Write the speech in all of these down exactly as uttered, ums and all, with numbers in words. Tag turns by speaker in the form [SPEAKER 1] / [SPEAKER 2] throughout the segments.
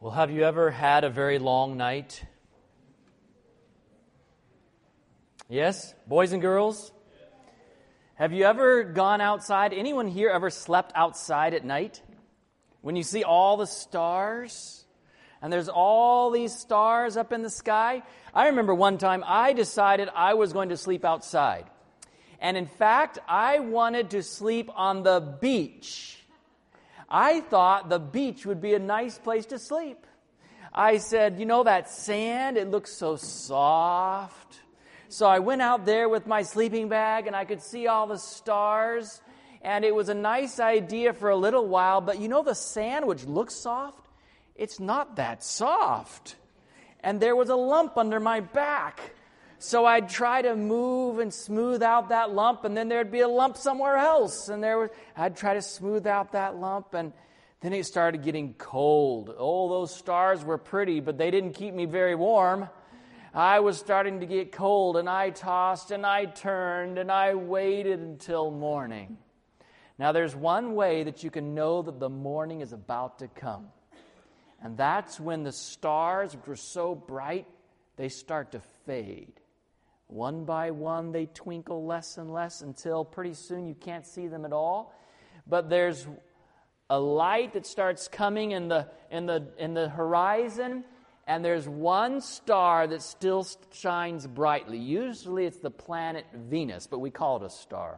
[SPEAKER 1] Well, have you ever had a very long night? Yes? Boys and girls? Have you ever gone outside? Anyone here ever slept outside at night? When you see all the stars, and there's all these stars up in the sky? I remember one time I decided I was going to sleep outside. And in fact, I wanted to sleep on the beach. I thought the beach would be a nice place to sleep. I said, you know that sand, it looks so soft. So I went out there with my sleeping bag and I could see all the stars. And it was a nice idea for a little while. But you know the sand, which looks soft, it's not that soft. And there was a lump under my back. So I'd try to move and smooth out that lump, and then there'd be a lump somewhere else. And there was, I'd try to smooth out that lump, and then it started getting cold. Oh, those stars were pretty, but they didn't keep me very warm. I was starting to get cold, and I tossed, and I turned, and I waited until morning. Now, there's one way that you can know that the morning is about to come. And that's when the stars, which were so bright, they start to fade. One by one, they twinkle less and less until pretty soon you can't see them at all. But there's a light that starts coming in the in the in the horizon, and there's one star that still shines brightly. Usually it's the planet Venus, but we call it a star.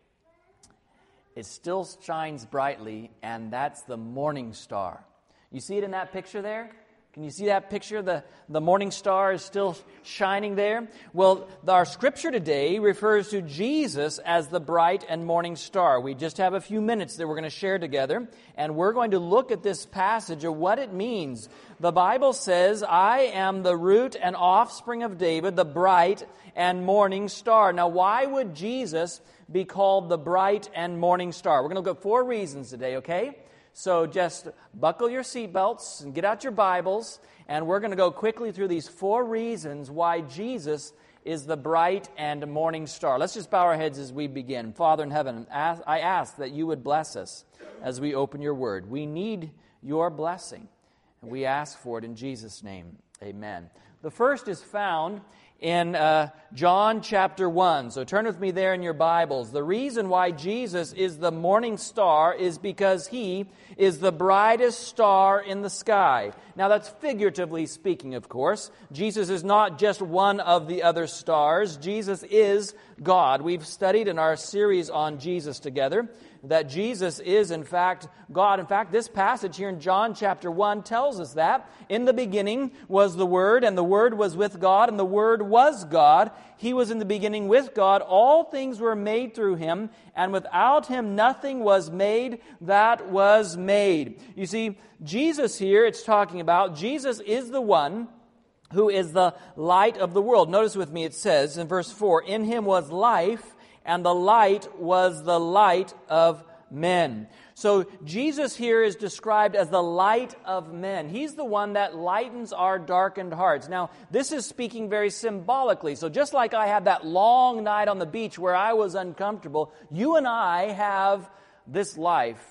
[SPEAKER 1] It still shines brightly, and that's the morning star. You see it in that picture there? Can you see that picture? The, the morning star is still shining there. Well, our scripture today refers to Jesus as the bright and morning star. We just have a few minutes that we're going to share together, and we're going to look at this passage of what it means. The Bible says, I am the root and offspring of David, the bright and morning star. Now, why would Jesus be called the bright and morning star? We're going to look at four reasons today, okay? So just buckle your seatbelts and get out your Bibles, and we're going to go quickly through these four reasons why Jesus is the bright and morning star. Let's just bow our heads as we begin. Father in heaven, I ask that you would bless us as we open your word. We need your blessing, and we ask for it in Jesus' name. Amen. The first is found in uh, John chapter one. So turn with me there in your Bibles. The reason why Jesus is the morning star is because he is the brightest star in the sky. Now that's figuratively speaking, of course. Jesus is not just one of the other stars. Jesus is God. We've studied in our series on Jesus together that Jesus is, in fact, God. In fact, this passage here in John chapter one tells us that. In the beginning was the Word, and the Word was with God, and the Word was God. He was in the beginning with God. All things were made through Him, and without Him nothing was made that was made. You see, Jesus here, it's talking about, Jesus is the one who is the light of the world. Notice with me, it says in verse four, in Him was life, and the light was the light of men. So Jesus here is described as the light of men. He's the one that lightens our darkened hearts. Now, this is speaking very symbolically. So just like I had that long night on the beach where I was uncomfortable, you and I have this life,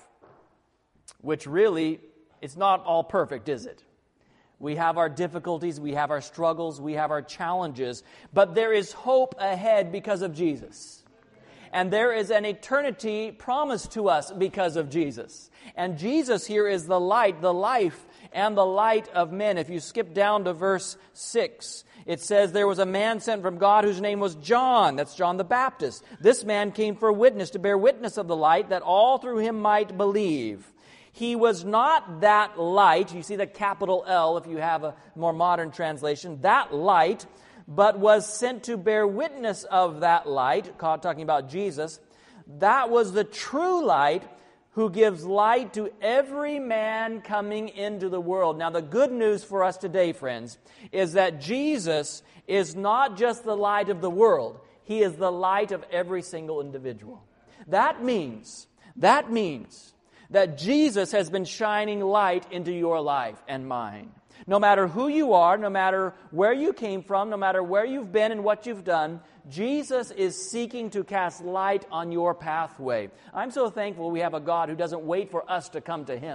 [SPEAKER 1] which really, it's not all perfect, is it? We have our difficulties, we have our struggles, we have our challenges, but there is hope ahead because of Jesus. And there is an eternity promised to us because of Jesus. And Jesus here is the light, the life, and the light of men. If you skip down to verse six, it says, there was a man sent from God whose name was John. That's John the Baptist. This man came for witness, to bear witness of the light, that all through him might believe. He was not that light. You see the capital L if you have a more modern translation. That light, but was sent to bear witness of that light, talking about Jesus. That was the true light who gives light to every man coming into the world. Now, the good news for us today, friends, is that Jesus is not just the light of the world. He is the light of every single individual. That means, that means that Jesus has been shining light into your life and mine. No matter who you are, no matter where you came from, no matter where you've been and what you've done, Jesus is seeking to cast light on your pathway. I'm so thankful we have a God who doesn't wait for us to come to Him.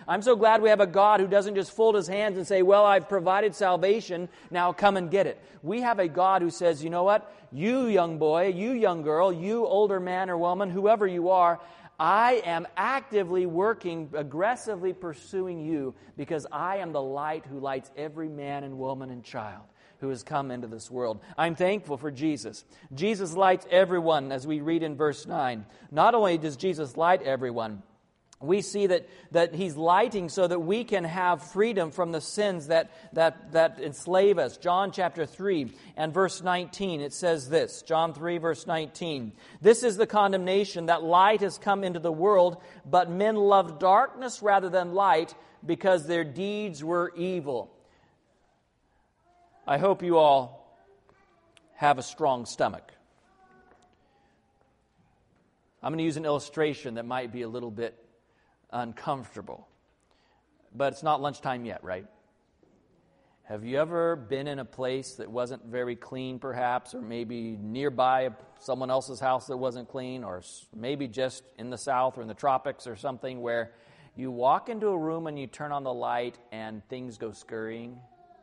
[SPEAKER 1] I'm so glad we have a God who doesn't just fold his hands and say, well, I've provided salvation, now come and get it. We have a God who says, you know what? You young boy, you young girl, you older man or woman, whoever you are, I am actively working, aggressively pursuing you because I am the light who lights every man and woman and child who has come into this world. I'm thankful for Jesus. Jesus lights everyone, as we read in verse nine. Not only does Jesus light everyone, we see that, that He's lighting so that we can have freedom from the sins that, that, that enslave us. John chapter three and verse nineteen, it says this, John three verse nineteen, "This is the condemnation, that light has come into the world, but men loved darkness rather than light, because their deeds were evil." I hope you all have a strong stomach. I'm going to use an illustration that might be a little bit uncomfortable. But it's not lunchtime yet, right? Have you ever been in a place that wasn't very clean, perhaps, or maybe nearby someone else's house that wasn't clean, or maybe just in the South or in the tropics or something, where you walk into a room and you turn on the light and things go scurrying?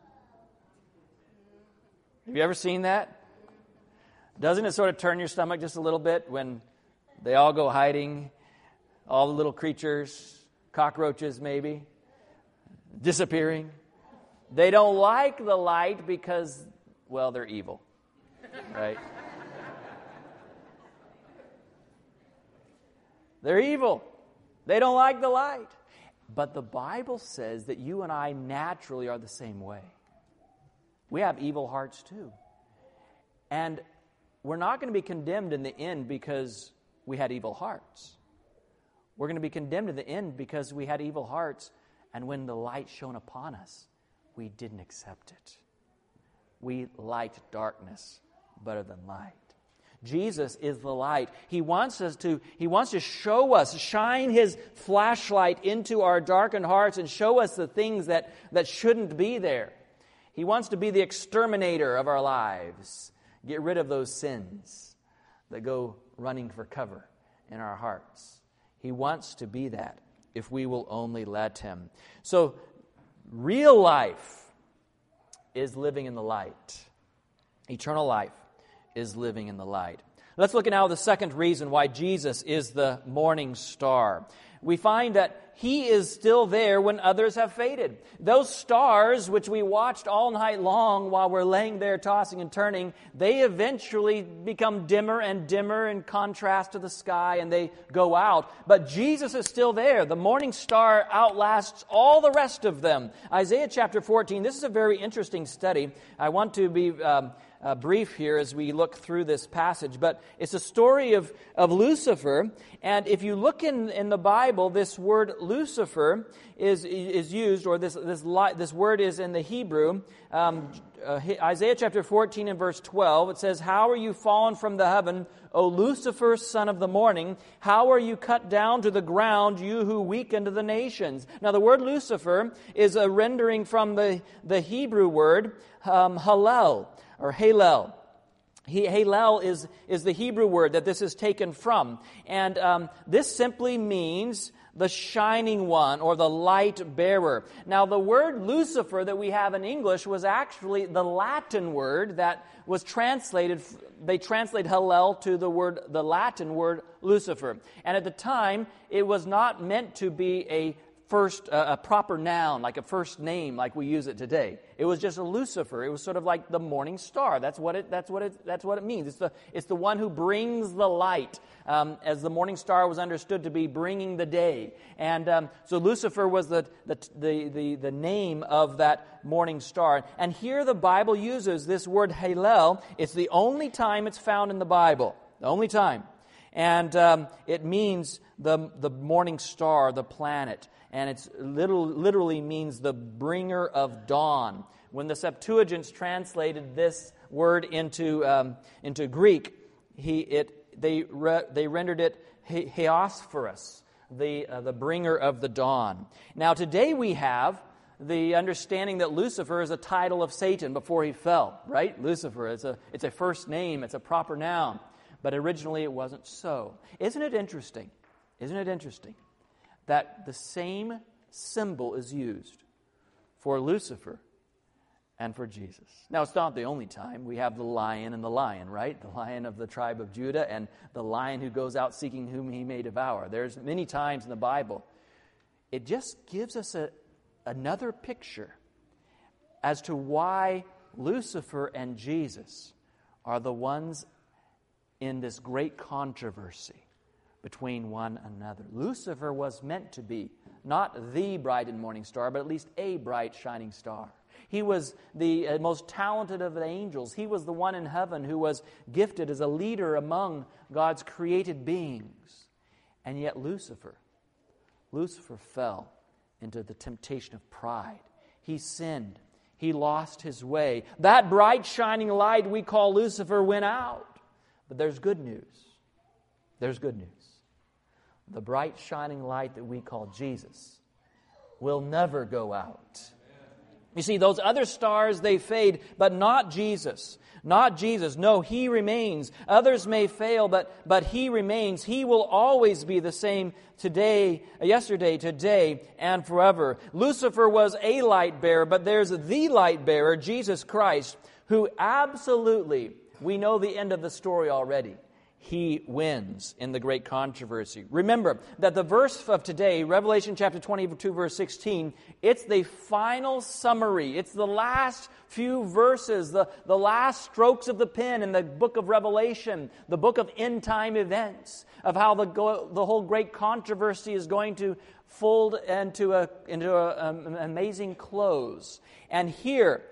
[SPEAKER 1] Have you ever seen that? Doesn't it sort of turn your stomach just a little bit when they all go hiding? All the little creatures, cockroaches maybe, disappearing. They don't like the light because, well, they're evil, right? They're evil. They don't like the light. But the Bible says that you and I naturally are the same way. We have evil hearts too. And we're not going to be condemned in the end because we had evil hearts. We're going to be condemned in the end because we had evil hearts, and when the light shone upon us, we didn't accept it. We liked darkness better than light. Jesus is the light. He wants us to, He wants to show us, shine His flashlight into our darkened hearts and show us the things that, that shouldn't be there. He wants to be the exterminator of our lives. Get rid of those sins that go running for cover in our hearts. He wants to be that if we will only let Him. So, real life is living in the light. Eternal life is living in the light. Let's look at now the second reason why Jesus is the morning star. We find that He is still there when others have faded. Those stars which we watched all night long while we're laying there tossing and turning, they eventually become dimmer and dimmer in contrast to the sky, and they go out. But Jesus is still there. The morning star outlasts all the rest of them. Isaiah chapter fourteen, this is a very interesting study. I want to be um, uh, brief here as we look through this passage, but it's a story of, of Lucifer. And if you look in, in the Bible, this word Lucifer is is used, or this this li- this word is in the Hebrew. Um, uh, Isaiah chapter fourteen and verse twelve, it says, "How are you fallen from the heaven, O Lucifer, son of the morning? How are you cut down to the ground, you who weakened the nations?" Now the word Lucifer is a rendering from the, the Hebrew word um, Hallel, or Halel. He, Halel is, is the Hebrew word that this is taken from. And um, this simply means the shining one, or the light bearer. Now, the word Lucifer that we have in English was actually the Latin word that was translated. They translate Hallel to the word, the Latin word Lucifer. And at the time, it was not meant to be a first, uh, a proper noun, like a first name, like we use it today. It was just a Lucifer. It was sort of like the morning star. That's what it. That's what it. That's what it means. It's the. It's the one who brings the light, um, as the morning star was understood to be bringing the day. And um, so Lucifer was the, the the the the name of that morning star. And here the Bible uses this word Hallel. It's the only time it's found in the Bible. The only time, and um, it means the the morning star, the planet. And it's little, literally means the bringer of dawn. When the Septuagint translated this word into um, into Greek, he it they re, they rendered it Heosphorus, the uh, the bringer of the dawn. Now today we have the understanding that Lucifer is a title of Satan before he fell. Right, Lucifer. It's a it's a first name. It's a proper noun. But originally it wasn't so. Isn't it interesting? Isn't it interesting that the same symbol is used for Lucifer and for Jesus. Now, it's not the only time. We have the lion and the lion, right? The lion of the tribe of Judah and the lion who goes out seeking whom he may devour. There's many times in the Bible. It just gives us a, another picture as to why Lucifer and Jesus are the ones in this great controversy between one another. Lucifer was meant to be not the bright and morning star, but at least a bright shining star. He was the uh, most talented of the angels. He was the one in heaven who was gifted as a leader among God's created beings. And yet Lucifer, Lucifer fell into the temptation of pride. He sinned. He lost his way. That bright shining light we call Lucifer went out. But there's good news. There's good news. The bright shining light that we call Jesus will never go out. You see, those other stars, they fade, but not Jesus. Not Jesus. No, He remains. Others may fail, but, but He remains. He will always be the same today, yesterday, today, and forever. Lucifer was a light bearer, but there's the light bearer, Jesus Christ, who absolutely, we know the end of the story already. He wins in the great controversy. Remember that the verse of today, Revelation chapter twenty-two, verse sixteen, it's the final summary. It's the last few verses, the, the last strokes of the pen in the book of Revelation, the book of end-time events, of how the, the whole great controversy is going to fold into, a, into a, um, an amazing close. And here,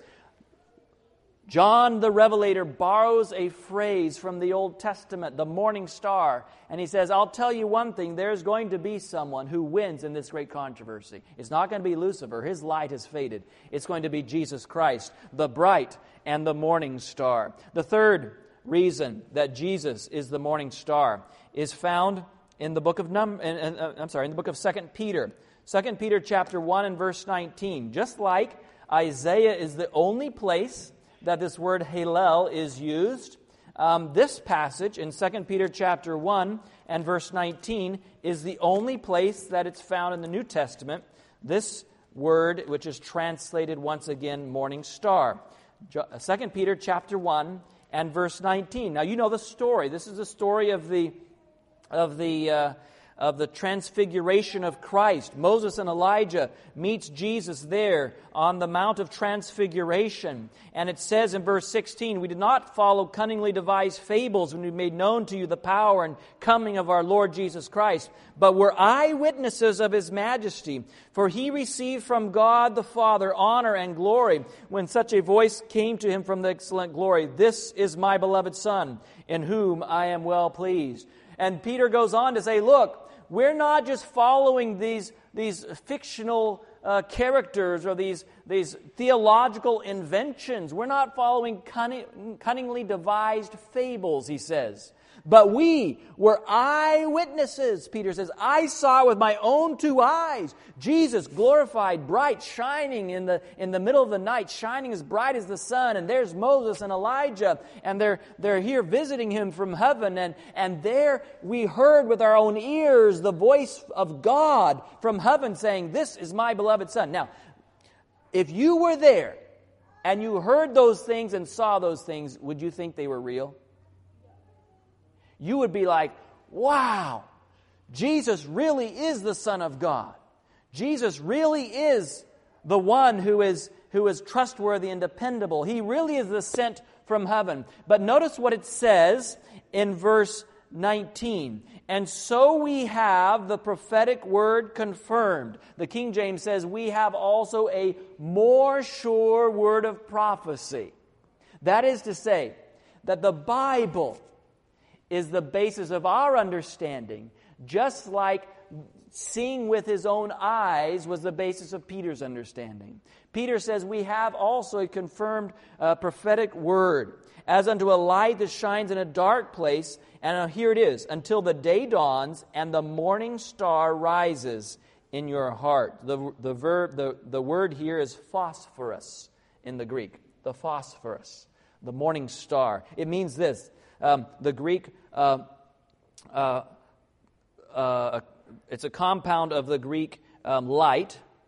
[SPEAKER 1] John the Revelator borrows a phrase from the Old Testament, the morning star, and he says, I'll tell you one thing, there's going to be someone who wins in this great controversy. It's not going to be Lucifer. His light has faded. It's going to be Jesus Christ, the bright and the morning star. The third reason that Jesus is the morning star is found in the book of Num- in, in, uh, I'm sorry, in the book of Second Peter. Second Peter chapter one and verse nineteen. Just like Isaiah is the only place that this word Hallel is used, um, this passage in Second Peter chapter one and verse nineteen is the only place that it's found in the New Testament. This word, which is translated once again, morning star. Second Peter chapter one and verse nineteen. Now you know the story. This is the story of the of the uh, of the transfiguration of Christ. Moses and Elijah meets Jesus there on the Mount of Transfiguration. And it says in verse sixteen, we did not follow cunningly devised fables when we made known to you the power and coming of our Lord Jesus Christ, but were eyewitnesses of His majesty. For He received from God the Father honor and glory when such a voice came to Him from the excellent glory. This is my beloved Son, in whom I am well pleased. And Peter goes on to say, look, we're not just following these, these fictional uh, characters or these, these theological inventions. We're not following cunning, cunningly devised fables, he says. But we were eyewitnesses, Peter says. I saw with my own two eyes Jesus glorified, bright, shining in the in the middle of the night, shining as bright as the sun. And there's Moses and Elijah, and they're they're here visiting him from heaven. And, and there we heard with our own ears the voice of God from heaven saying, this is my beloved Son. Now, if you were there and you heard those things and saw those things, would you think they were real? You would be like, wow, Jesus really is the Son of God. Jesus really is the one who is, who is trustworthy and dependable. He really is the sent from heaven. But notice what it says in verse nineteen. And so we have the prophetic word confirmed. The King James says we have also a more sure word of prophecy. That is to say that the Bible is the basis of our understanding, just like seeing with his own eyes was the basis of Peter's understanding. Peter says we have also a confirmed uh, prophetic word, as unto a light that shines in a dark place, and uh, here it is, until the day dawns and the morning star rises in your heart. The, the, verb, the, the word here is phosphorus in the Greek, the phosphorus, the morning star. It means this. Um, the Greek, uh, uh, uh, it's a compound of the Greek um, light,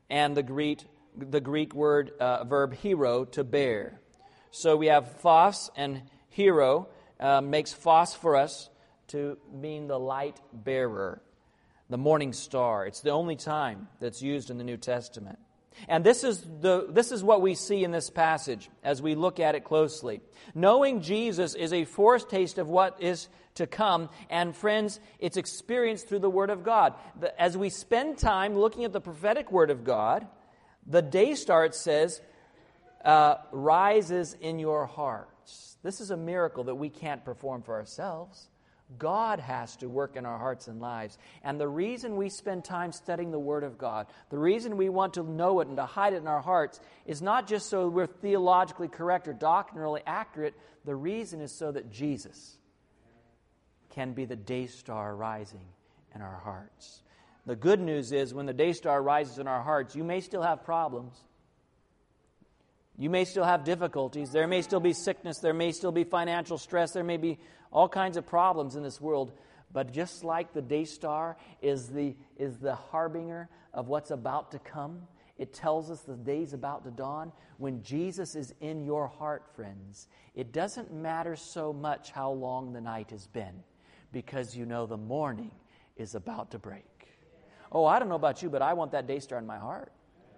[SPEAKER 1] and the Greek, the Greek word, uh, verb hero, to bear. So we have phos and hero, uh, makes phosphorus to mean the light bearer, the morning star. It's the only time that's used in the New Testament. And this is the this is what we see in this passage as we look at it closely. Knowing Jesus is a foretaste of what is to come, and friends, it's experienced through the Word of God. As we spend time looking at the prophetic Word of God, the day star, it says, uh, rises in your hearts. This is a miracle that we can't perform for ourselves. God has to work in our hearts and lives. And the reason we spend time studying the Word of God, the reason we want to know it and to hide it in our hearts, is not just so we're theologically correct or doctrinally accurate. The reason is so that Jesus can be the day star rising in our hearts. The good news is when the day star rises in our hearts, you may still have problems. You may still have difficulties. There may still be sickness. There may still be financial stress. There may be all kinds of problems in this world. But just like the day star is the, is the harbinger of what's about to come, it tells us the day's about to dawn. When Jesus is in your heart, friends, it doesn't matter so much how long the night has been, because you know the morning is about to break. Oh, I don't know about you, but I want that day star in my heart.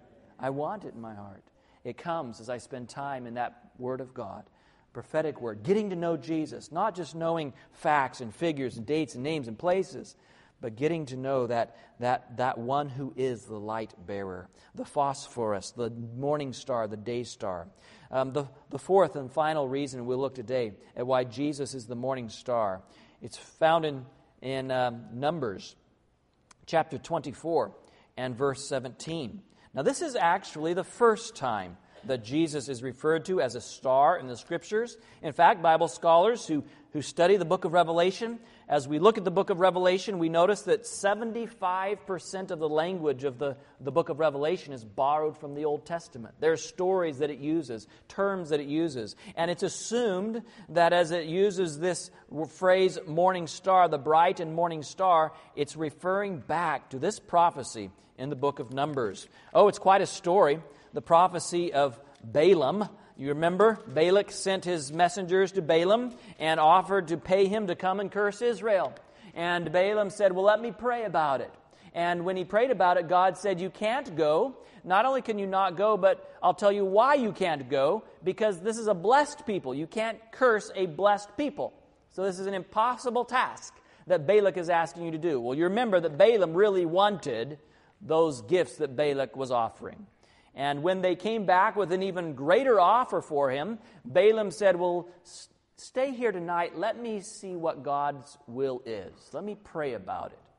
[SPEAKER 1] I want it in my heart. It comes as I spend time in that Word of God, prophetic Word, getting to know Jesus, not just knowing facts and figures and dates and names and places, but getting to know that, that, that one who is the light bearer, the phosphorus, the morning star, the day star. Um, the, the fourth and final reason we'll look today at why Jesus is the morning star. It's found in, in um, Numbers chapter twenty-four and verse seventeen. Now, this is actually the first time that Jesus is referred to as a star in the Scriptures. In fact, Bible scholars who, who study the book of Revelation, as we look at the book of Revelation, we notice that seventy-five percent of the language of the, the book of Revelation is borrowed from the Old Testament. There are stories that it uses, terms that it uses, and it's assumed that as it uses this phrase, morning star, the bright and morning star, it's referring back to this prophecy in the book of Numbers. Oh, it's quite a story. The prophecy of Balaam. You remember? Balak sent his messengers to Balaam and offered to pay him to come and curse Israel. And Balaam said, well, let me pray about it. And when he prayed about it, God said, you can't go. Not only can you not go, but I'll tell you why you can't go. Because this is a blessed people. You can't curse a blessed people. So this is an impossible task that Balak is asking you to do. Well, you remember that Balaam really wanted those gifts that Balak was offering. And when they came back with an even greater offer for him, Balaam said, well, s- stay here tonight. Let me see what God's will is. Let me pray about it.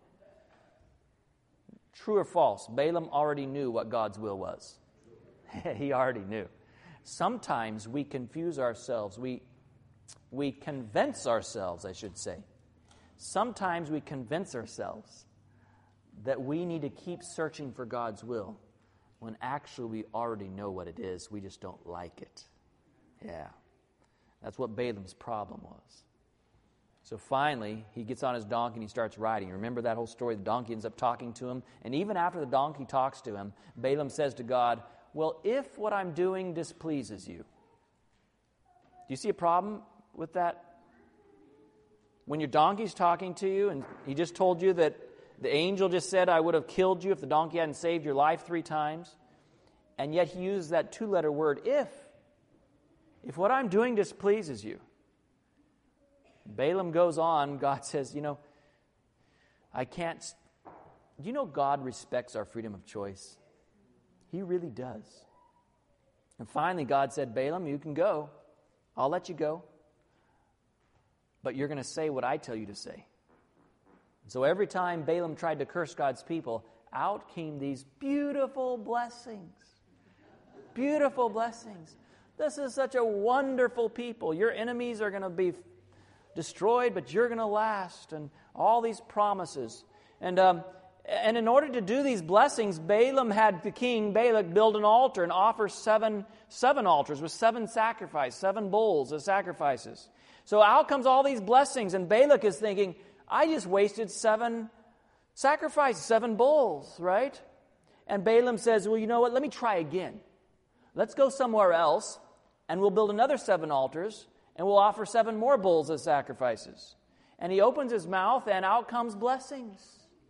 [SPEAKER 1] True or false? Balaam already knew what God's will was. He already knew. Sometimes we confuse ourselves. We, we convince ourselves, I should say. Sometimes we convince ourselves that we need to keep searching for God's will, when actually we already know what it is. We just don't like it. Yeah. That's what Balaam's problem was. So finally, he gets on his donkey and he starts riding. Remember that whole story? The donkey ends up talking to him. And even after the donkey talks to him, Balaam says to God, well, if what I'm doing displeases you. Do you see a problem with that? When your donkey's talking to you and he just told you that the angel just said, I would have killed you if the donkey hadn't saved your life three times. And yet he used that two-letter word, if. If what I'm doing displeases you. Balaam goes on. God says, you know, I can't. Do you know God respects our freedom of choice? He really does. And finally God said, Balaam, you can go. I'll let you go. But you're going to say what I tell you to say. So every time Balaam tried to curse God's people, out came these beautiful blessings. Beautiful blessings. This is such a wonderful people. Your enemies are going to be destroyed, but you're going to last. And all these promises. And um, and in order to do these blessings, Balaam had the king, Balak, build an altar and offer seven, seven altars with seven sacrifices, seven bulls as sacrifices. So out comes all these blessings, and Balak is thinking, I just wasted seven sacrifices, seven bulls, right? And Balaam says, well, you know what? Let me try again. Let's go somewhere else, and we'll build another seven altars, and we'll offer seven more bulls as sacrifices. And he opens his mouth, and out comes blessings.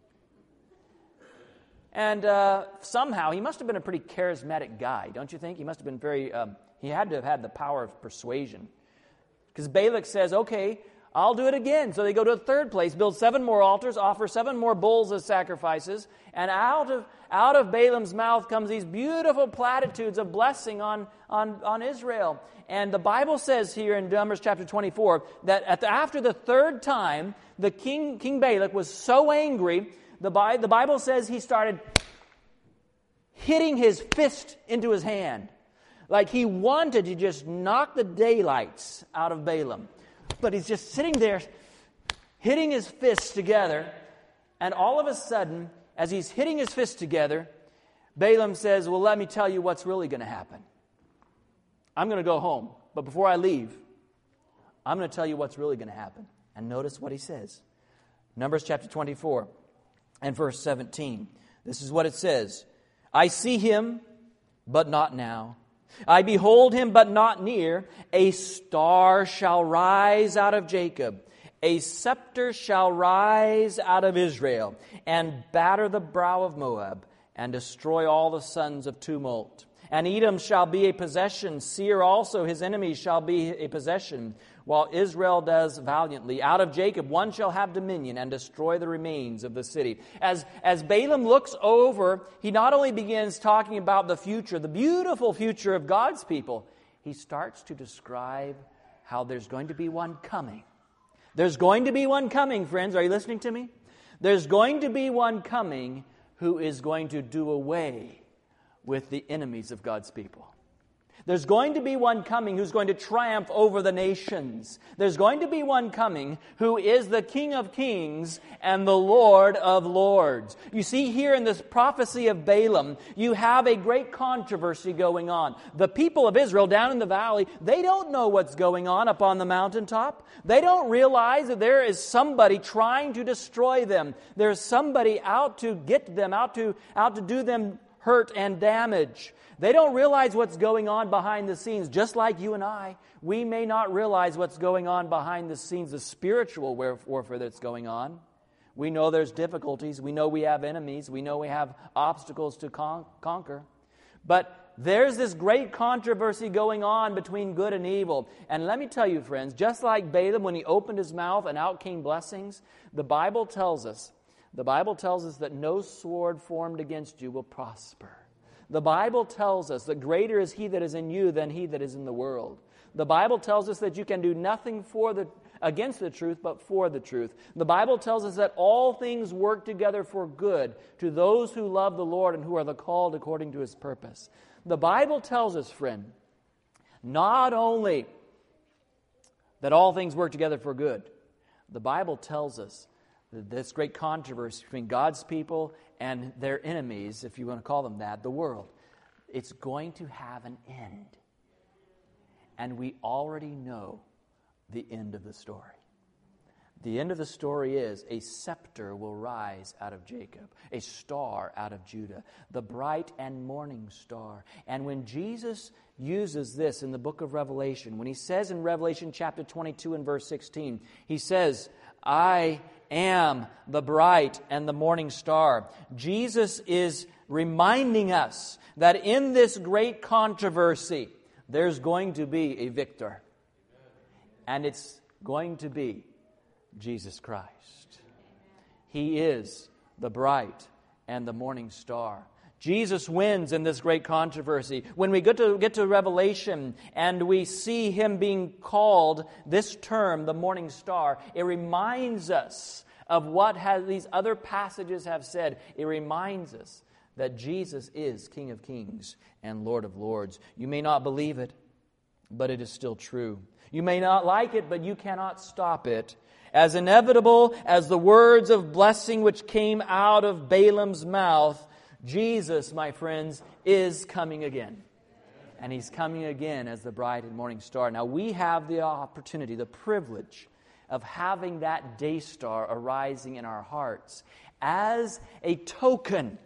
[SPEAKER 1] And uh, somehow, he must have been a pretty charismatic guy, don't you think? He must have been very, um, he had to have had the power of persuasion. Because Balak says, okay, I'll do it again. So they go to a third place, build seven more altars, offer seven more bulls as sacrifices, and out of out of Balaam's mouth comes these beautiful platitudes of blessing on, on, on Israel. And the Bible says here in Numbers chapter twenty-four that at the, after the third time, the king, King Balak was so angry, the, the Bible says he started hitting his fist into his hand. Like he wanted to just knock the daylights out of Balaam. But he's just sitting there, hitting his fists together. And all of a sudden, as he's hitting his fists together, Balaam says, well, let me tell you what's really going to happen. I'm going to go home. But before I leave, I'm going to tell you what's really going to happen. And notice what he says. Numbers chapter twenty-four and verse seventeen. This is what it says. I see him, but not now. I behold him, but not near. A star shall rise out of Jacob. A scepter shall rise out of Israel, and batter the brow of Moab, and destroy all the sons of tumult. And Edom shall be a possession. Seir also, his enemies, shall be a possession, while Israel does valiantly. Out of Jacob one shall have dominion, and destroy the remains of the city. As, as Balaam looks over, he not only begins talking about the future, the beautiful future of God's people, he starts to describe how there's going to be one coming. There's going to be one coming, friends. Are you listening to me? There's going to be one coming who is going to do away with the enemies of God's people. There's going to be one coming who's going to triumph over the nations. There's going to be one coming who is the King of Kings and the Lord of Lords. You see here in this prophecy of Balaam, you have a great controversy going on. The people of Israel down in the valley, they don't know what's going on up on the mountaintop. They don't realize that there is somebody trying to destroy them. There's somebody out to get them, out to, out to do them hurt and damage. They don't realize what's going on behind the scenes, just like you and I. We may not realize what's going on behind the scenes, the spiritual warfare that's going on. We know there's difficulties. We know we have enemies. We know we have obstacles to con- conquer. But there's this great controversy going on between good and evil. And let me tell you, friends, just like Balaam, when he opened his mouth and out came blessings, the Bible tells us, the Bible tells us that no sword formed against you will prosper. The Bible tells us that greater is He that is in you than he that is in the world. The Bible tells us that you can do nothing for the against the truth, but for the truth. The Bible tells us that all things work together for good to those who love the Lord and who are the called according to His purpose. The Bible tells us, friend, not only that all things work together for good, the Bible tells us that this great controversy between God's people and their enemies, if you want to call them that, the world, it's going to have an end. And we already know the end of the story. The end of the story is a scepter will rise out of Jacob, a star out of Judah, the bright and morning star. And when Jesus uses this in the book of Revelation, when He says in Revelation chapter twenty-two and verse sixteen, He says, I am the bright and the morning star. Jesus is reminding us that in this great controversy, there's going to be a victor. And it's going to be Jesus Christ. He is the bright and the morning star. Jesus wins in this great controversy. When we get to get to Revelation and we see Him being called this term, the morning star, it reminds us of what has these other passages have said. It reminds us that Jesus is King of Kings and Lord of Lords. You may not believe it, but it is still true. You may not like it, but you cannot stop it. As inevitable as the words of blessing which came out of Balaam's mouth, Jesus, my friends, is coming again. And He's coming again as the bright and morning star. Now, we have the opportunity, the privilege of having that day star arising in our hearts as a token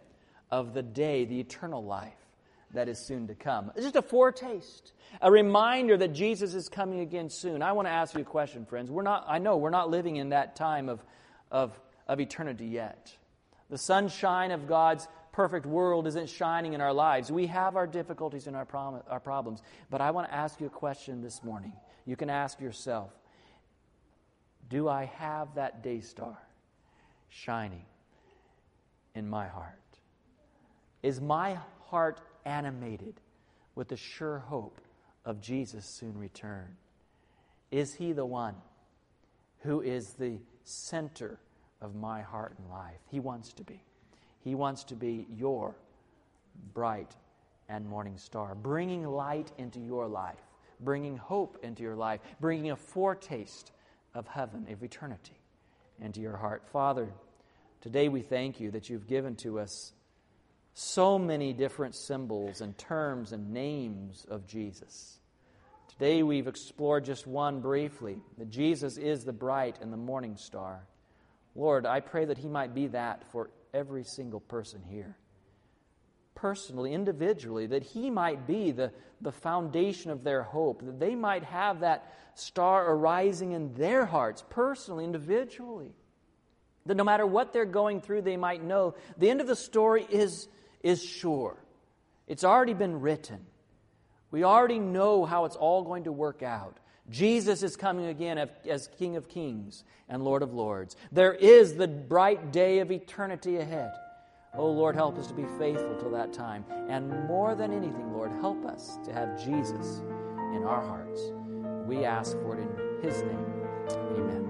[SPEAKER 1] of the day, the eternal life that is soon to come. It's just a foretaste, a reminder that Jesus is coming again soon. I want to ask you a question, friends. We're not, I know we're not living in that time of, of, of eternity yet. The sunshine of God's perfect world isn't shining in our lives. We have our difficulties and our, prom- our problems. But I want to ask you a question this morning. You can ask yourself, do I have that day star shining in my heart? Is my heart animated with the sure hope of Jesus' soon return? Is He the one who is the center of my heart and life? He wants to be. He wants to be your bright and morning star, bringing light into your life, bringing hope into your life, bringing a foretaste of heaven, of eternity, into your heart. Father, today we thank You that You've given to us so many different symbols and terms and names of Jesus. Today we've explored just one briefly, that Jesus is the bright and the morning star. Lord, I pray that He might be that for every single person here. Personally, individually, that He might be the, the foundation of their hope, that they might have that star arising in their hearts, personally, individually. That no matter what they're going through, they might know the end of the story is, is sure. It's already been written. We already know how it's all going to work out. Jesus is coming again as King of Kings and Lord of Lords. There is the bright day of eternity ahead. Oh, Lord, help us to be faithful till that time. And more than anything, Lord, help us to have Jesus in our hearts. We ask for it in His name. Amen.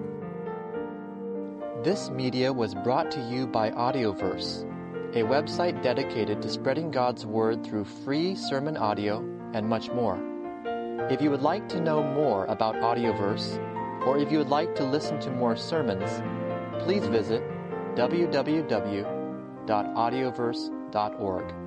[SPEAKER 2] This media was brought to you by Audioverse, a website dedicated to spreading God's Word through free sermon audio and much more. If you would like to know more about Audioverse, or if you would like to listen to more sermons, please visit w w w dot audioverse dot org.